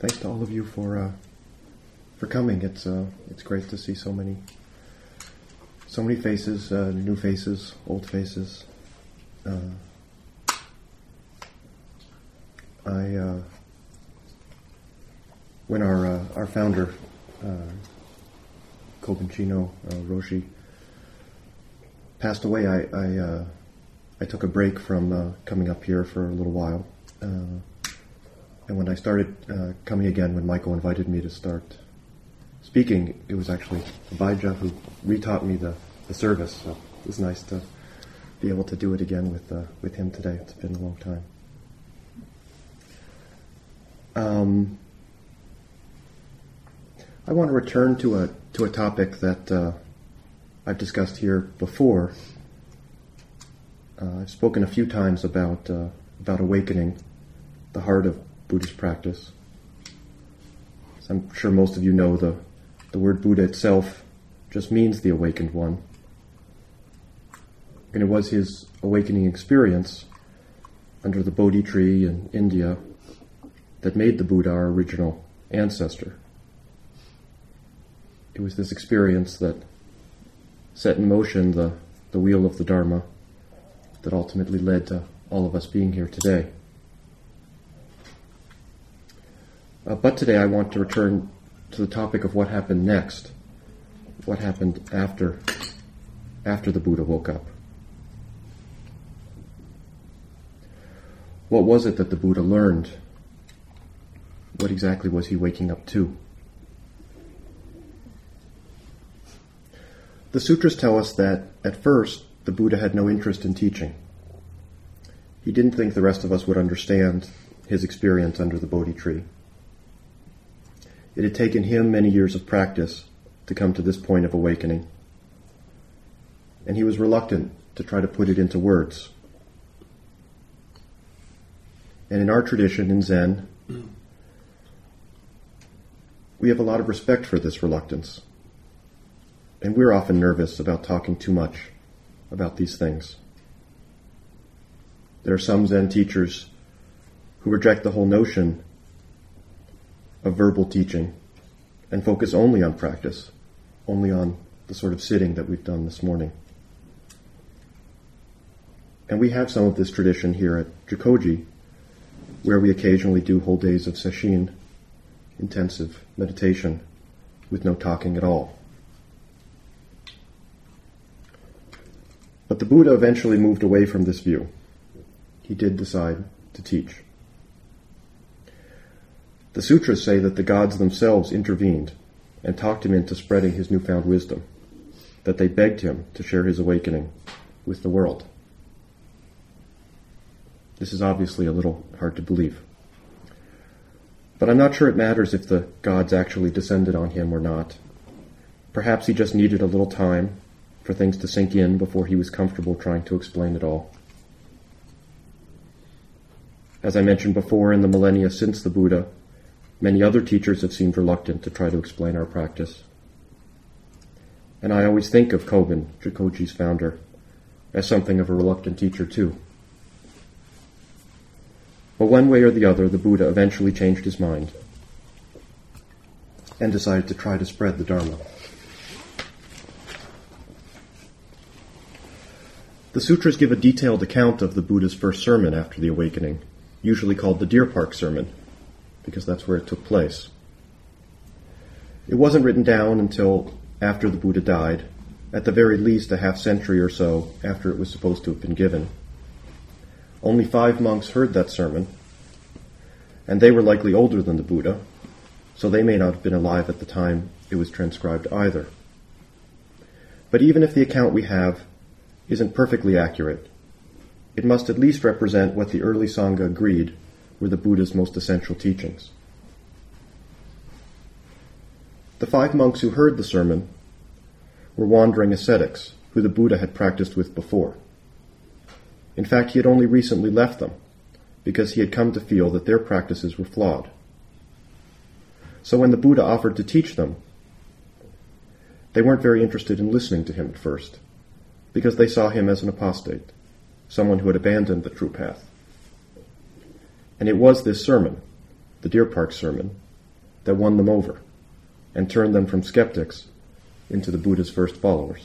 thanks to all of you for coming. It's great to see so many faces, new faces, old faces. When our founder, Kobun Roshi, passed away, I took a break from coming up here for a little while. And when I started coming again, when Michael invited me to start speaking, it was actually Abijah who retaught me the service. So it was nice to be able to do it again with him today. It's been a long time. I want to return to a topic that I've discussed here before. I've spoken a few times about awakening, the heart of Buddhist practice. As I'm sure most of you know, the word Buddha itself just means the awakened one. And it was his awakening experience under the Bodhi tree in India that made the Buddha our original ancestor. It was this experience that set in motion the wheel of the Dharma that ultimately led to all of us being here today. But today I want to return to the topic of what happened next, what happened after the Buddha woke up. What was it that the Buddha learned? What exactly was he waking up to? The sutras tell us that, at first, the Buddha had no interest in teaching. He didn't think the rest of us would understand his experience under the Bodhi tree. It had taken him many years of practice to come to this point of awakening, and he was reluctant to try to put it into words. And in our tradition, in Zen, we have a lot of respect for this reluctance. And we're often nervous about talking too much about these things. There are some Zen teachers who reject the whole notion of verbal teaching and focus only on practice, only on the sort of sitting that we've done this morning. And we have some of this tradition here at Jikoji, where we occasionally do whole days of sesshin, intensive meditation, with no talking at all. But the Buddha eventually moved away from this view. He did decide to teach. The sutras say that the gods themselves intervened and talked him into spreading his newfound wisdom, that they begged him to share his awakening with the world. This is obviously a little hard to believe. But I'm not sure it matters if the gods actually descended on him or not. Perhaps he just needed a little time for things to sink in before he was comfortable trying to explain it all. As I mentioned before, in the millennia since the Buddha, many other teachers have seemed reluctant to try to explain our practice. And I always think of Kobun, Jikoji's founder, as something of a reluctant teacher too. But one way or the other, the Buddha eventually changed his mind and decided to try to spread the Dharma. The sutras give a detailed account of the Buddha's first sermon after the awakening, usually called the Deer Park Sermon, because that's where it took place. It wasn't written down until after the Buddha died, at the very least a half-century or so after it was supposed to have been given. Only 5 monks heard that sermon, and they were likely older than the Buddha, so they may not have been alive at the time it was transcribed either. But even if the account we have isn't perfectly accurate, it must at least represent what the early Sangha agreed were the Buddha's most essential teachings. The 5 monks who heard the sermon were wandering ascetics who the Buddha had practiced with before. In fact, he had only recently left them because he had come to feel that their practices were flawed. So when the Buddha offered to teach them, they weren't very interested in listening to him at first, because they saw him as an apostate, someone who had abandoned the true path. And it was this sermon, the Deer Park Sermon, that won them over and turned them from skeptics into the Buddha's first followers.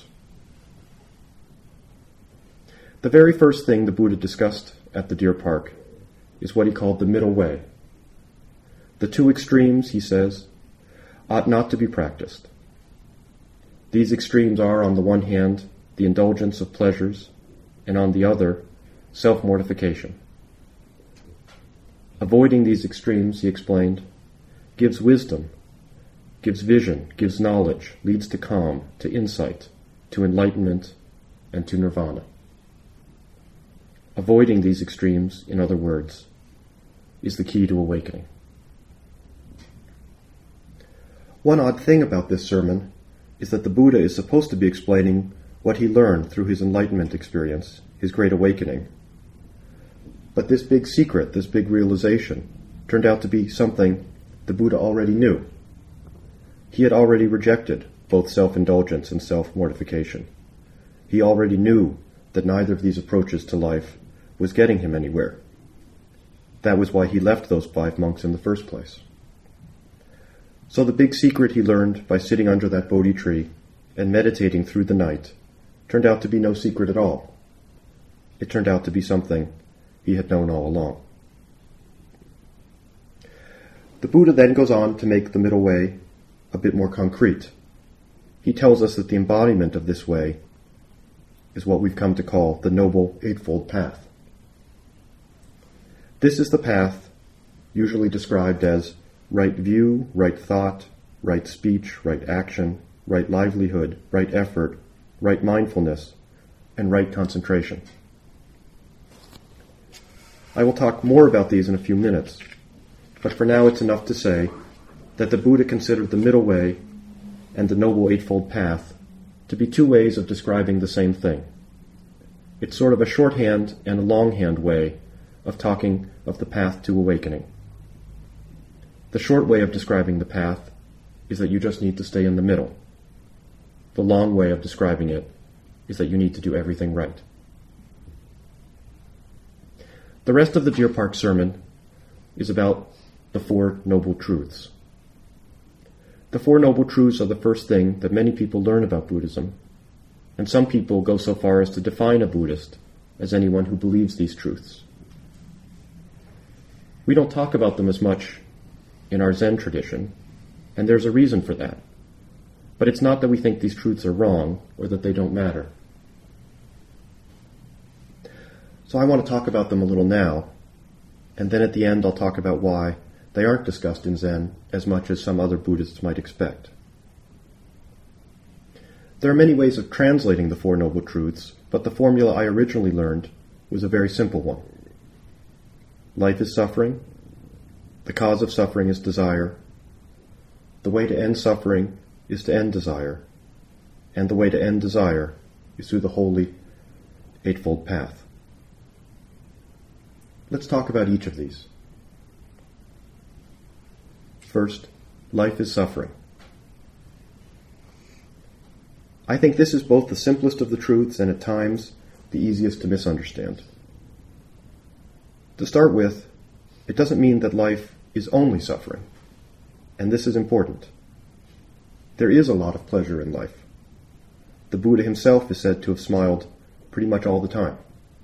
The very first thing the Buddha discussed at the Deer Park is what he called the middle way. The two extremes, he says, ought not to be practiced. These extremes are, on the one hand, the indulgence of pleasures, and on the other, self-mortification. Avoiding these extremes, he explained, gives wisdom, gives vision, gives knowledge, leads to calm, to insight, to enlightenment, and to nirvana. Avoiding these extremes, in other words, is the key to awakening. One odd thing about this sermon is that the Buddha is supposed to be explaining what he learned through his enlightenment experience, his great awakening. But this big secret, this big realization, turned out to be something the Buddha already knew. He had already rejected both self-indulgence and self-mortification. He already knew that neither of these approaches to life was getting him anywhere. That was why he left those 5 monks in the first place. So the big secret he learned by sitting under that Bodhi tree and meditating through the night turned out to be no secret at all. It turned out to be something he had known all along. The Buddha then goes on to make the middle way a bit more concrete. He tells us that the embodiment of this way is what we've come to call the Noble Eightfold Path. This is the path usually described as right view, right thought, right speech, right action, right livelihood, right effort, right mindfulness, and right concentration. I will talk more about these in a few minutes, but for now it's enough to say that the Buddha considered the middle way and the Noble Eightfold Path to be two ways of describing the same thing. It's sort of a shorthand and a longhand way of talking of the path to awakening. The short way of describing the path is that you just need to stay in the middle. The long way of describing it is that you need to do everything right. The rest of the Deer Park sermon is about the Four Noble Truths. The Four Noble Truths are the first thing that many people learn about Buddhism, and some people go so far as to define a Buddhist as anyone who believes these truths. We don't talk about them as much in our Zen tradition, and there's a reason for that. But it's not that we think these truths are wrong or that they don't matter. So I want to talk about them a little now, and then at the end I'll talk about why they aren't discussed in Zen as much as some other Buddhists might expect. There are many ways of translating the Four Noble Truths, but the formula I originally learned was a very simple one. Life is suffering. The cause of suffering is desire. The way to end suffering is to end desire. And the way to end desire is through the Holy Eightfold Path. Let's talk about each of these. First, life is suffering. I think this is both the simplest of the truths and at times the easiest to misunderstand. To start with, it doesn't mean that life is only suffering, and this is important. There is a lot of pleasure in life. The Buddha himself is said to have smiled pretty much all the time.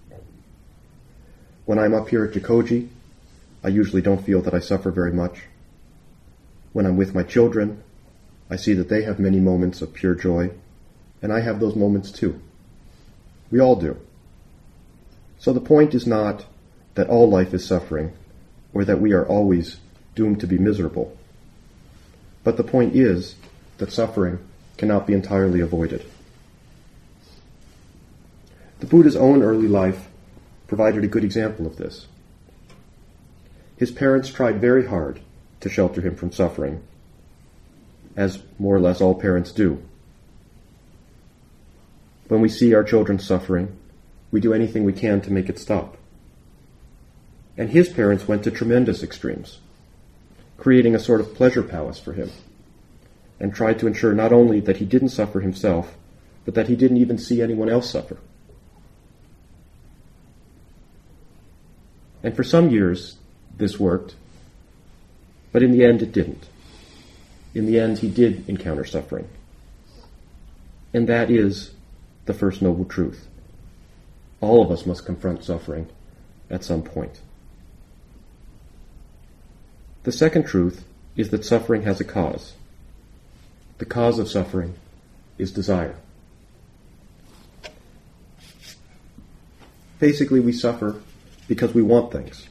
When I'm up here at Jikoji, I usually don't feel that I suffer very much. When I'm with my children, I see that they have many moments of pure joy, and I have those moments too. We all do. So the point is not that all life is suffering, or that we are always doomed to be miserable. But the point is that suffering cannot be entirely avoided. The Buddha's own early life provided a good example of this. His parents tried very hard to shelter him from suffering, as more or less all parents do. When we see our children suffering, we do anything we can to make it stop. And his parents went to tremendous extremes, creating a sort of pleasure palace for him, and tried to ensure not only that he didn't suffer himself, but that he didn't even see anyone else suffer. And for some years, this worked, but in the end it didn't. in the end he did encounter suffering. And that is the first noble truth. All of us must confront suffering at some point. The second truth is that suffering has a cause. The cause of suffering is desire. Basically, we suffer because we want things.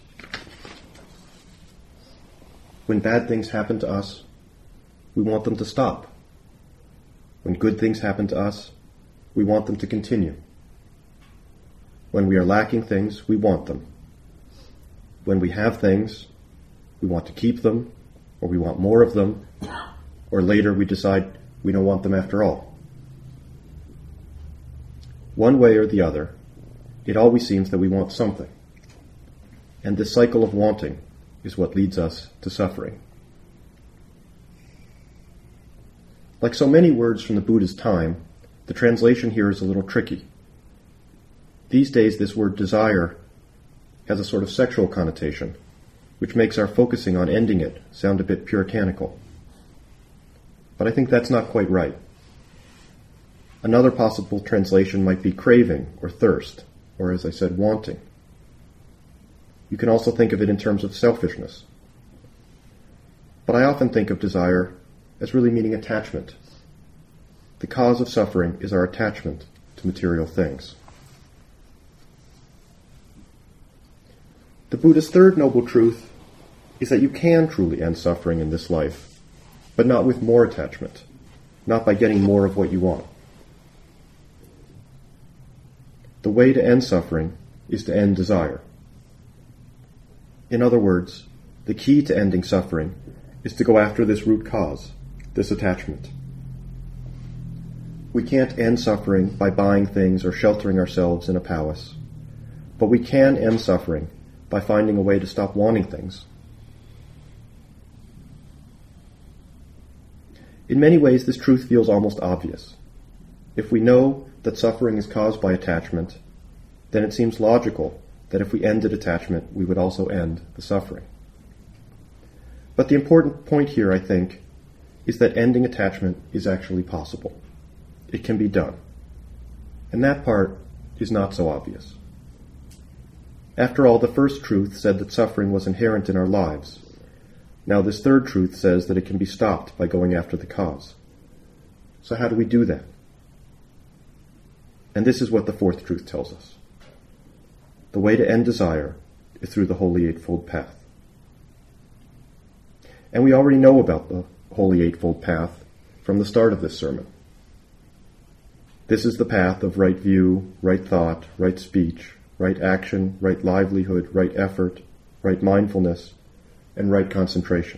When bad things happen to us, we want them to stop. When good things happen to us, we want them to continue. When we are lacking things, we want them. When we have things, we want to keep them, or we want more of them, or later we decide we don't want them after all. One way or the other, it always seems that we want something. And this cycle of wanting is what leads us to suffering. Like so many words from the Buddha's time, the translation here is a little tricky. These days, this word desire has a sort of sexual connotation, which makes our focusing on ending it sound a bit puritanical. But I think that's not quite right. Another possible translation might be craving or thirst, or as I said, wanting. You can also think of it in terms of selfishness. But I often think of desire as really meaning attachment. The cause of suffering is our attachment to material things. The Buddha's third noble truth is that you can truly end suffering in this life, but not with more attachment, not by getting more of what you want. The way to end suffering is to end desire. In other words, the key to ending suffering is to go after this root cause, this attachment. We can't end suffering by buying things or sheltering ourselves in a palace, but we can end suffering by finding a way to stop wanting things. In many ways, this truth feels almost obvious. If we know that suffering is caused by attachment, then it seems logical that if we ended attachment, we would also end the suffering. But the important point here, I think, is that ending attachment is actually possible. It can be done. And that part is not so obvious. After all, the first truth said that suffering was inherent in our lives. Now this third truth says that it can be stopped by going after the cause. So how do we do that? And this is what the fourth truth tells us. The way to end desire is through the Holy Eightfold Path. And we already know about the Holy Eightfold Path from the start of this sermon. This is the path of right view, right thought, right speech, right action, right livelihood, right effort, right mindfulness, and right concentration.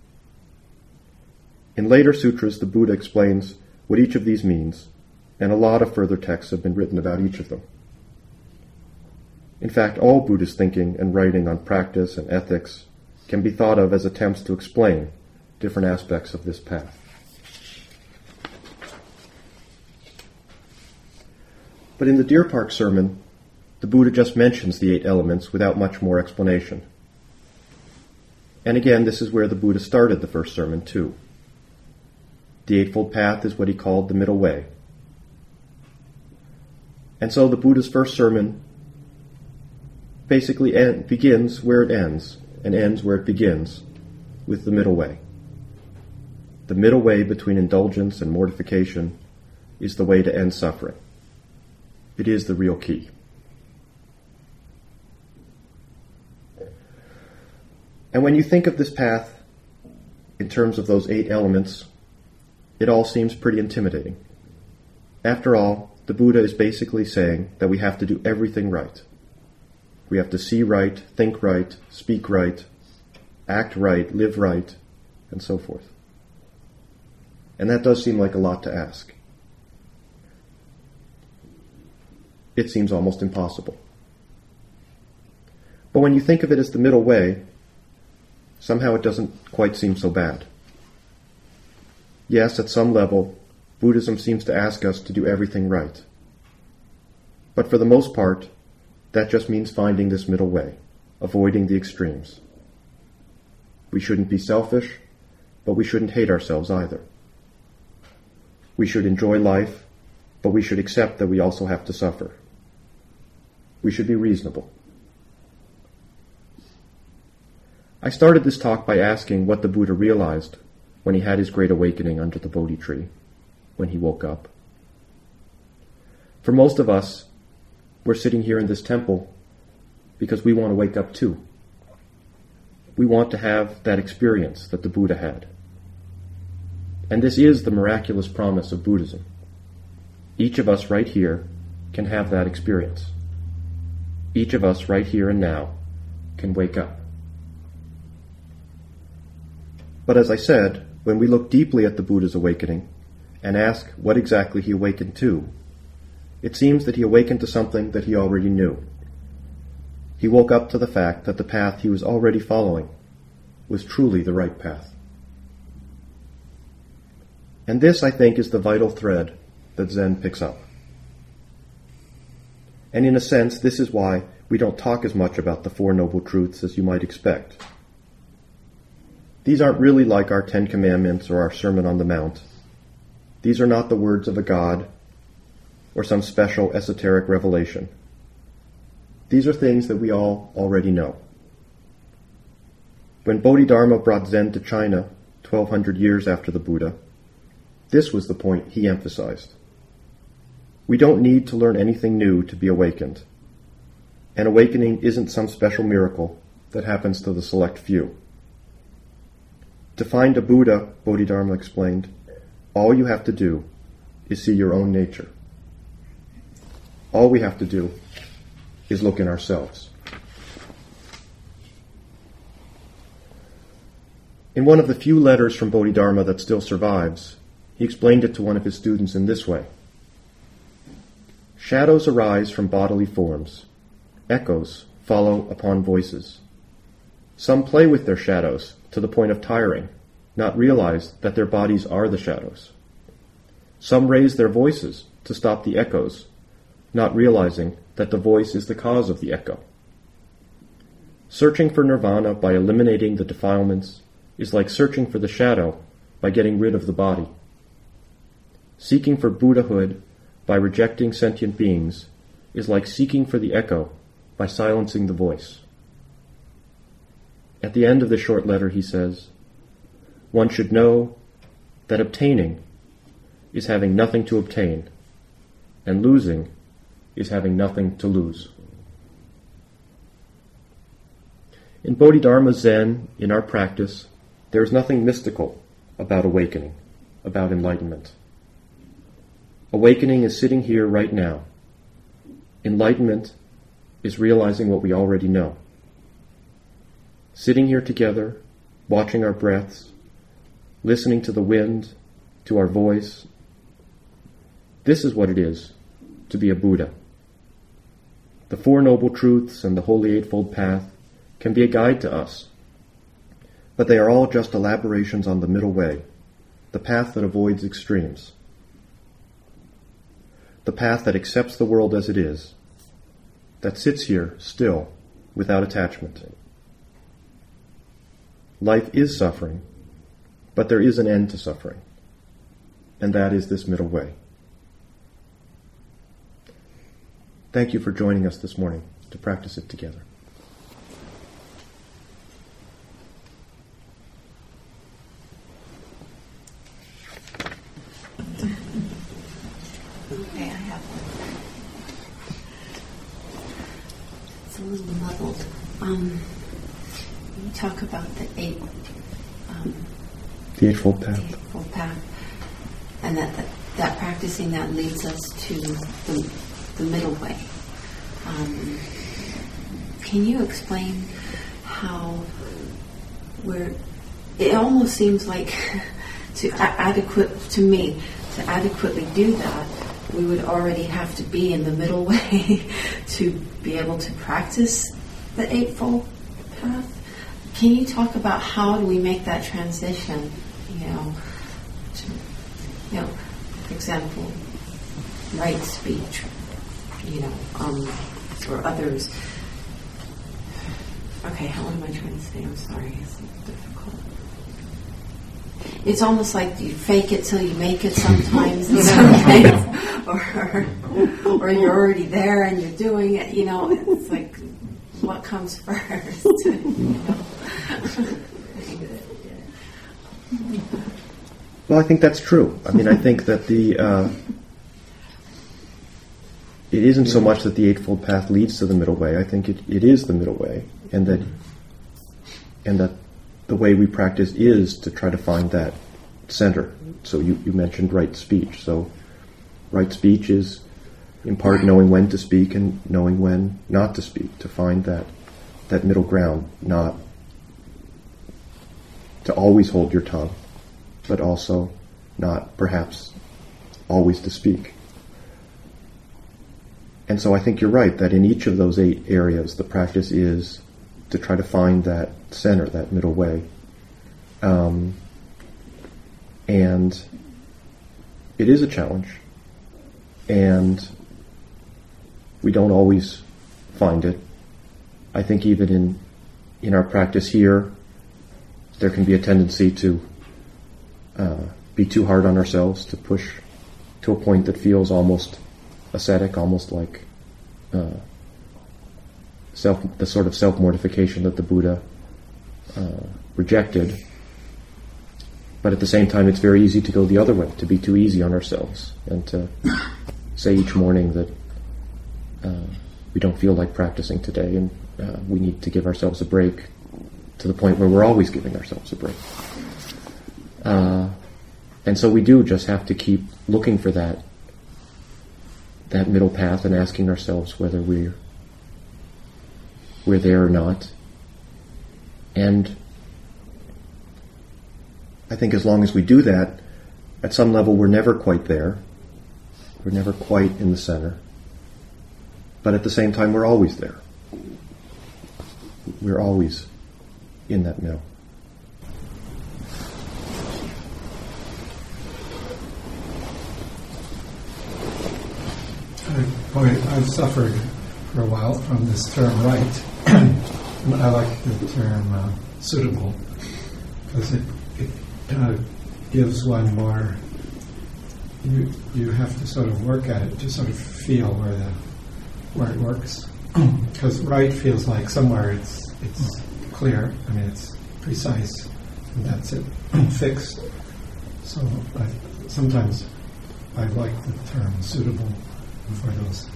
In later sutras, the Buddha explains what each of these means, and a lot of further texts have been written about each of them. In fact, all Buddhist thinking and writing on practice and ethics can be thought of as attempts to explain different aspects of this path. But in the Deer Park sermon, the Buddha just mentions the 8 elements without much more explanation. And again, this is where the Buddha started the first sermon too. The Eightfold Path is what he called the middle way. And so the Buddha's first sermon basically begins where it ends and ends where it begins, with the middle way. The middle way between indulgence and mortification is the way to end suffering. It is the real key. And when you think of this path in terms of those 8 elements, it all seems pretty intimidating. After all, the Buddha is basically saying that we have to do everything right. We have to see right, think right, speak right, act right, live right, and so forth. And that does seem like a lot to ask. It seems almost impossible. But when you think of it as the middle way, somehow it doesn't quite seem so bad. Yes, at some level, Buddhism seems to ask us to do everything right. But for the most part, that just means finding this middle way, avoiding the extremes. We shouldn't be selfish, but we shouldn't hate ourselves either. We should enjoy life, but we should accept that we also have to suffer. We should be reasonable. I started this talk by asking what the Buddha realized when he had his great awakening under the Bodhi tree, when he woke up. For most of us, we're sitting here in this temple because we want to wake up too. We want to have that experience that the Buddha had. And this is the miraculous promise of Buddhism. Each of us right here can have that experience. Each of us right here and now can wake up. But as I said, when we look deeply at the Buddha's awakening and ask what exactly he awakened to, it seems that he awakened to something that he already knew. He woke up to the fact that the path he was already following was truly the right path. And this, I think, is the vital thread that Zen picks up. And in a sense, this is why we don't talk as much about the Four Noble Truths as you might expect. These aren't really like our Ten Commandments or our Sermon on the Mount. These are not the words of a god or some special esoteric revelation. These are things that we all already know. When Bodhidharma brought Zen to China 1,200 years after the Buddha, this was the point he emphasized. We don't need to learn anything new to be awakened. An awakening isn't some special miracle that happens to the select few. To find a Buddha, Bodhidharma explained, all you have to do is see your own nature. All we have to do is look in ourselves. In one of the few letters from Bodhidharma that still survives, he explained it to one of his students in this way. Shadows arise from bodily forms. Echoes follow upon voices. Some play with their shadows to the point of tiring, not realize that their bodies are the shadows. Some raise their voices to stop the echoes, not realizing that the voice is the cause of the echo. Searching for nirvana by eliminating the defilements is like searching for the shadow by getting rid of the body. Seeking for Buddhahood by rejecting sentient beings is like seeking for the echo by silencing the voice. At the end of the short letter he says, one should know that obtaining is having nothing to obtain, and losing is having nothing to lose. In Bodhidharma Zen, in our practice, there is nothing mystical about awakening, about enlightenment. Awakening is sitting here right now. Enlightenment is realizing what we already know. Sitting here together, watching our breaths, listening to the wind, to our voice. This is what it is to be a Buddha. The Four Noble Truths and the Holy Eightfold Path can be a guide to us, but they are all just elaborations on the middle way, the path that avoids extremes, the path that accepts the world as it is, that sits here still without attachment. Life is suffering, but there is an end to suffering, and that is this middle way. Thank you for joining us this morning to practice it together. Okay, I have one. It's a little muddled. You talk about the Eightfold Path. Eightfold Path, and that practicing that leads us to the middle way. Can you explain how it almost seems like to adequately do that, we would already have to be in the middle way to be able to practice the Eightfold Path. Can you talk about how do we make that transition? For example, right speech, or others. Okay, how am I trying to say? I'm sorry, it's difficult. it's almost like you fake it till you make it sometimes in some ways, or you're already there and you're doing it. It's like, what comes first? Well, I think that's true. I mean, I think that it isn't so much that the Eightfold Path leads to the middle way. I think it is the middle way, and that the way we practice is to try to find that center. So you mentioned right speech. So right speech is in part knowing when to speak and knowing when not to speak, to find that middle ground, not to always hold your tongue, but also not perhaps always to speak. And so I think you're right that in each of those 8 areas, the practice is to try to find that center, that middle way. And it is a challenge. And we don't always find it. I think even in our practice here, there can be a tendency to be too hard on ourselves, to push to a point that feels almost ascetic, almost like the sort of self-mortification that the Buddha rejected. But at the same time, it's very easy to go the other way, to be too easy on ourselves, and to say each morning that we don't feel like practicing today, and we need to give ourselves a break, to the point where we're always giving ourselves a break. And so we do just have to keep looking for that middle path and asking ourselves whether we're there or not. And I think as long as we do that, at some level we're never quite there. We're never quite in the center. But at the same time, we're always there. We're always in that middle. I've suffered for a while from this term right. I like the term suitable, because it kind of gives one more, you have to sort of work at it to sort of feel where it works. Because right feels like somewhere it's clear, I mean it's precise, and that's it, fixed. So sometimes I like the term suitable for those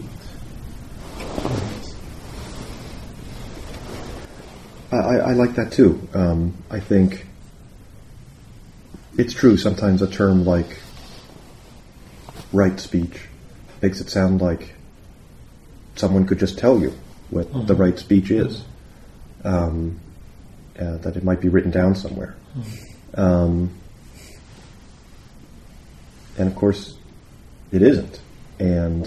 8 areas. I like that too. I think it's true, sometimes a term like right speech makes it sound like someone could just tell you what the right speech is, that it might be written down somewhere. And of course it isn't. And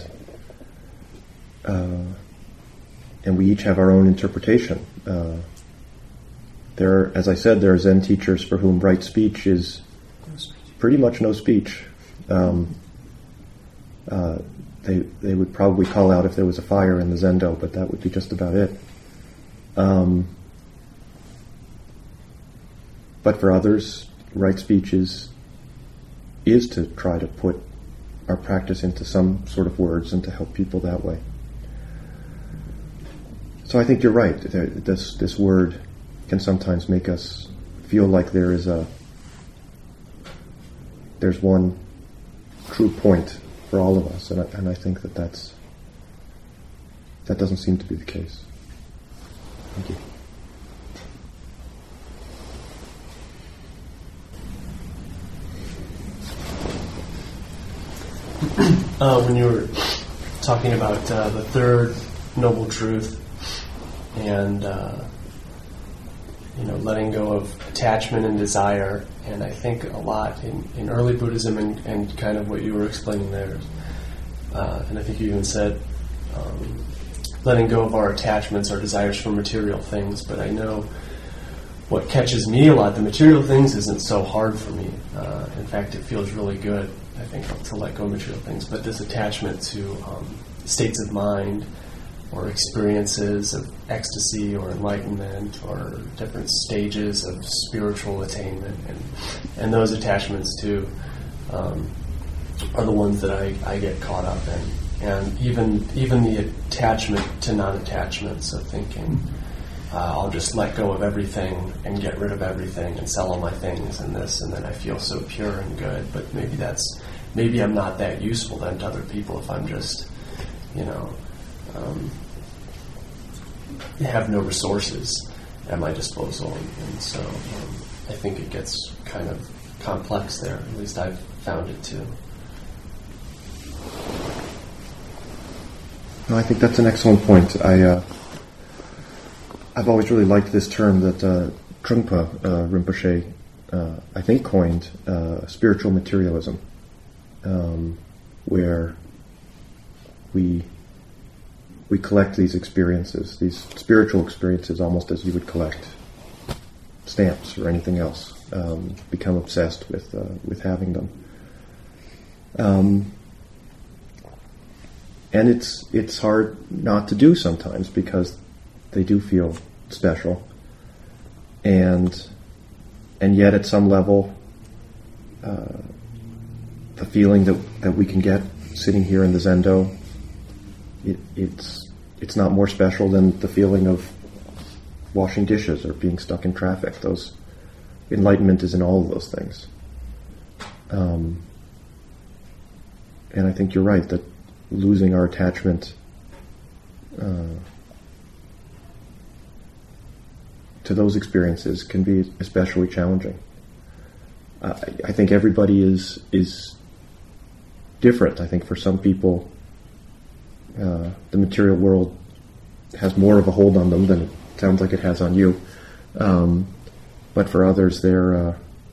we each have our own interpretation. As I said, there are Zen teachers for whom right speech is pretty much no speech. They would probably call out if there was a fire in the zendo, but that would be just about it. But for others, right speech is to try to put our practice into some sort of words and to help people that way. So I think you're right. This word can sometimes make us feel like there's one true point for all of us, and I think that doesn't seem to be the case. Thank you. When you were talking about the third noble truth and letting go of attachment and desire, and I think a lot in early Buddhism and kind of what you were explaining there, and I think you even said letting go of our attachments, our desires for material things, but I know what catches me a lot, the material things isn't so hard for me. In fact, it feels really good, I think, to let go of material things. But this attachment to states of mind, or experiences of ecstasy or enlightenment or different stages of spiritual attainment, and those attachments too are the ones that I get caught up in, and even the attachment to non-attachment, so thinking I'll just let go of everything and get rid of everything and sell all my things and this, and then I feel so pure and good. But maybe I'm not that useful then to other people if I'm just, have no resources at my disposal. And so I think it gets kind of complex there. At least I've found it too. No, I think that's an excellent point. I've always really liked this term that Trungpa Rinpoche, I think, coined, spiritual materialism, where we collect these experiences, these spiritual experiences, almost as you would collect stamps or anything else. Become obsessed with having them, and it's hard not to do sometimes because they do feel special, and yet at some level, the feeling that we can get sitting here in the Zendo, it's not more special than the feeling of washing dishes or being stuck in traffic. Those enlightenment is in all of those things, and I think you're right that losing our attachment to those experiences can be especially challenging. I think everybody is different. I think for some people, the material world has more of a hold on them than it sounds like it has on you. But for others, their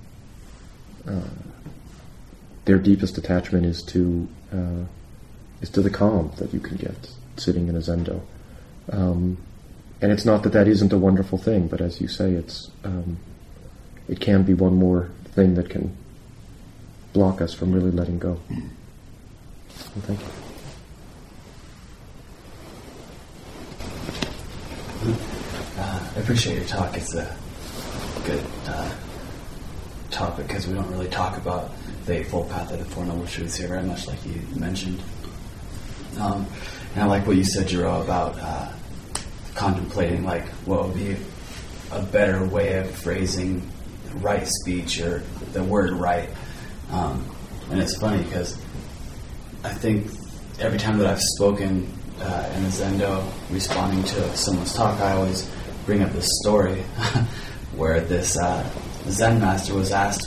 deepest attachment is to the calm that you can get sitting in a Zendo. And it's not that isn't a wonderful thing, but as you say, it can be one more thing that can block us from really letting go. So thank you. I appreciate your talk. It's a good topic because we don't really talk about the Eightfold Path of the Four Noble Truths here very much, like you mentioned. And I like what you said, Jiro, about contemplating like what would be a better way of phrasing right speech or the word right. And it's funny because I think every time that I've spoken in the Zendo responding to someone's talk, I always bring up this story where this Zen master was asked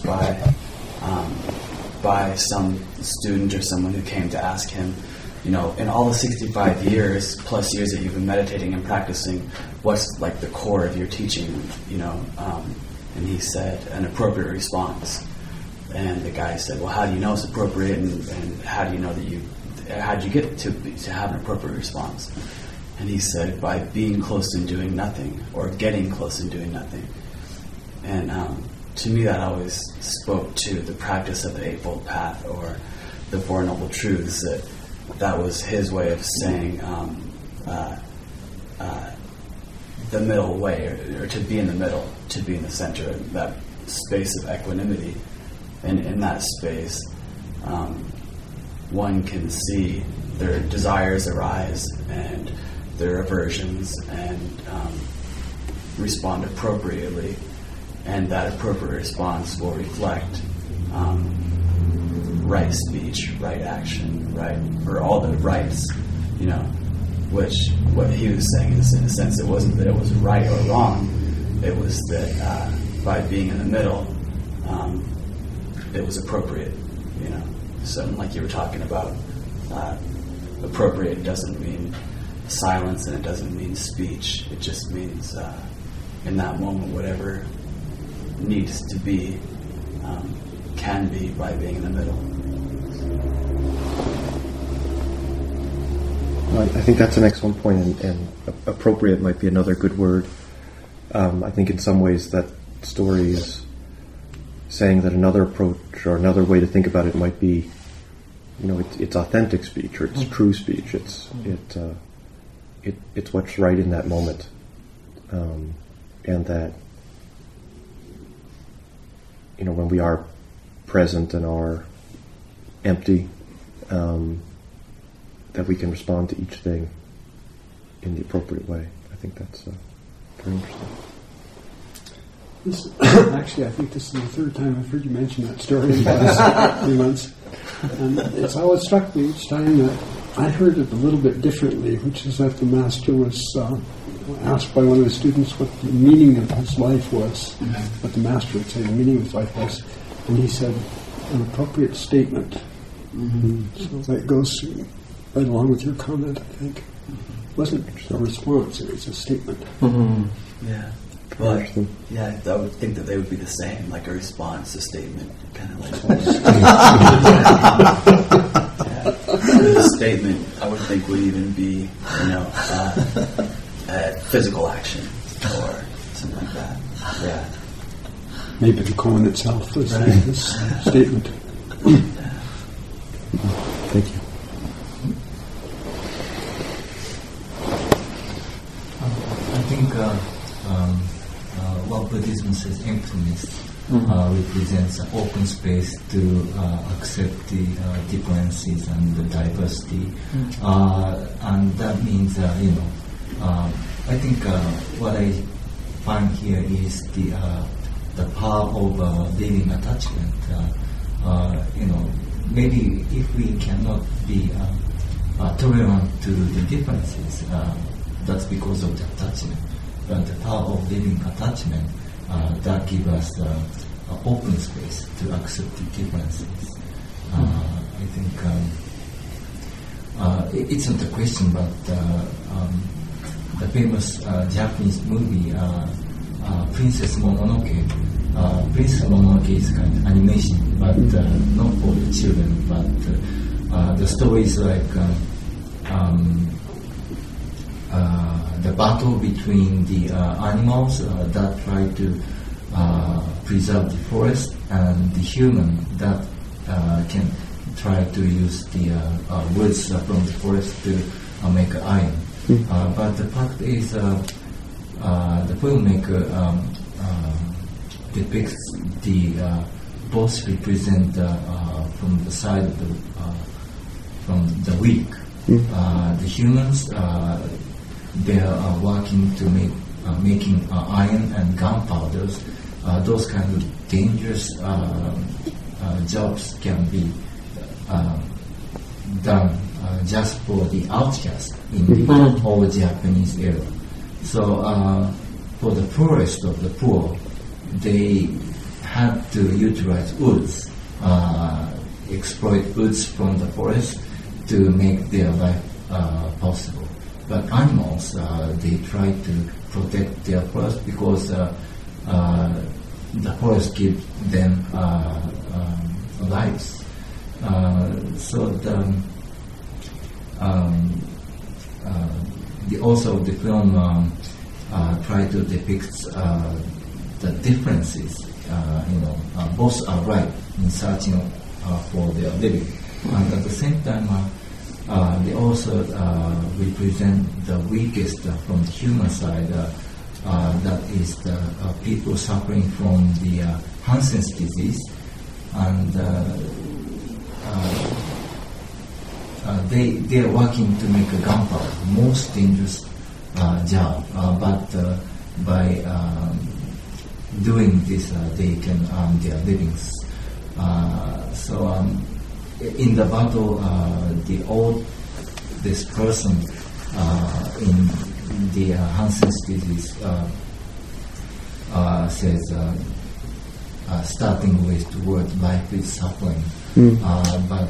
by some student or someone who came to ask him, in all the 65 years plus years that you've been meditating and practicing, what's like the core of your teaching, and he said an appropriate response. And the guy said, well, how do you know it's appropriate, and how do you know how'd you get to have an appropriate response? And he said, by being close and doing nothing, or getting close and doing nothing. And to me, that always spoke to the practice of the Eightfold Path or the Four Noble Truths. That was his way of saying the middle way, or to be in the middle, to be in the center, that space of equanimity. And in that space, one can see their desires arise and their aversions and respond appropriately. And that appropriate response will reflect right speech, right action, right, or all the rights, which what he was saying is, in a sense, it wasn't that it was right or wrong, it was that by being in the middle, it was appropriate, So like you were talking about, appropriate doesn't mean silence and it doesn't mean speech. It just means in that moment, whatever needs to be can be by being in the middle. Well, I think that's an excellent point, and appropriate might be another good word. I think in some ways that story is saying that another approach or another way to think about it might be, it's authentic speech or it's true speech. It's it's what's right in that moment, and that when we are present and are empty, that we can respond to each thing in the appropriate way. I think that's very interesting. Actually, I think this is the third time I've heard you mention that story in the last few months. And it's always struck me each time that I heard it a little bit differently, which is that the master was asked by one of his students what the meaning of his life was, what the master would say the meaning of his life was, and he said, an appropriate statement. So that goes right along with your comment, I think. It wasn't a response, it was a statement. Yeah. But, yeah, I would think that they would be the same, like a response, a statement, kind of like the statement, I would think, would even be, a physical action or something like that. Yeah. Maybe the koan itself was this statement. Thank you. I think what Buddhism says, emptiness, represents an open space to accept the differences and the diversity, and that means I think what I find here is the power of leaving attachment. Maybe if we cannot be tolerant to the differences, that's because of the attachment. But the power of leaving attachment, that gives us an open space to accept the differences. I think it's not a question, but the famous Japanese movie, Princess Mononoke. Princess Mononoke is kind of animation, but not for the children. But the story is like the battle between the animals that try to preserve the forest and the human that can try to use the woods from the forest to make iron. But the fact is, the filmmaker depicts the both represent from the side of the from the weak. The humans they are working to making iron and gunpowders. Those kind of dangerous jobs can be done just for the outcast in the old Japanese era. So for the poorest of the poor, they had to utilize woods, exploit woods from the forest to make their life possible. But animals, they try to protect their forest because the forest gives them lives. So the author of the film try to depict the differences. Both are right in searching for their living, and at the same time, they also represent the weakest from the human side. That is the people suffering from the Hansen's disease, and they are working to make a gunpowder, most dangerous job. But by doing this, they can earn their livings. So in the battle, this person in the Hansen's disease says, starting with the word life is suffering, but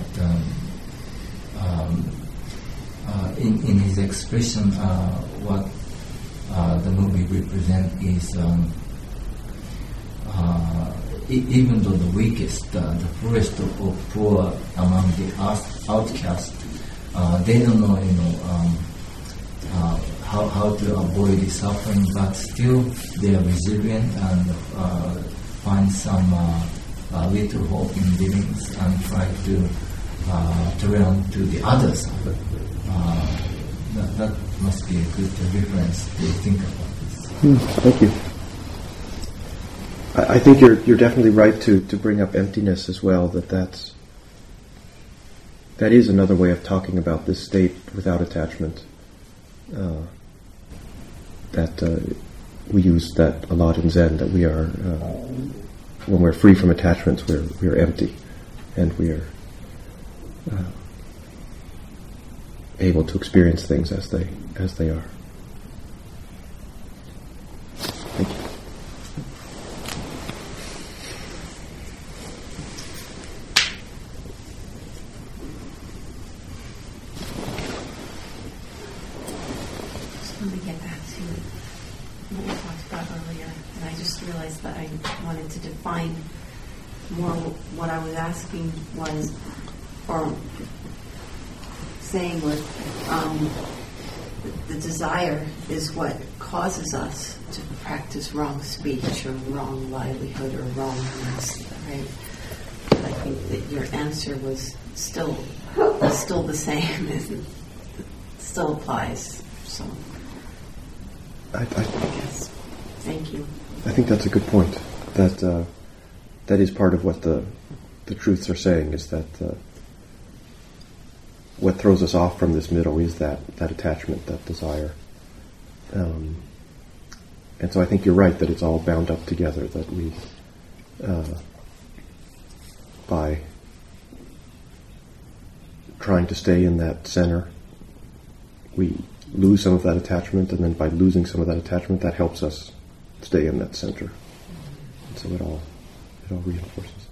in his expression, what the movie represents is even though the weakest, the poorest of poor among the outcasts, they don't know, how to avoid the suffering, but still they are resilient and find some little hope in living and try to turn to the other side. must be a good reference to think about this. Thank you. I think you're definitely right to bring up emptiness as well. That is another way of talking about this state without attachment. We use that a lot in Zen. That we are, when we're free from attachments, we are empty, and we are able to experience things as they are. Thank you. Just want to get back to what we talked about earlier, and I just realized that I wanted to define more what I was asking was, or saying was, the desire is what causes us to practice wrong speech or wrong livelihood or wrong rest, right? But I think that your answer was still the same, still applies. So I guess. Thank you. I think that's a good point. That is part of what the truths are saying, is that what throws us off from this middle is that attachment, that desire. And so I think you're right that it's all bound up together, that we, by trying to stay in that center, we lose some of that attachment, and then by losing some of that attachment, that helps us stay in that center. And so it all reinforces.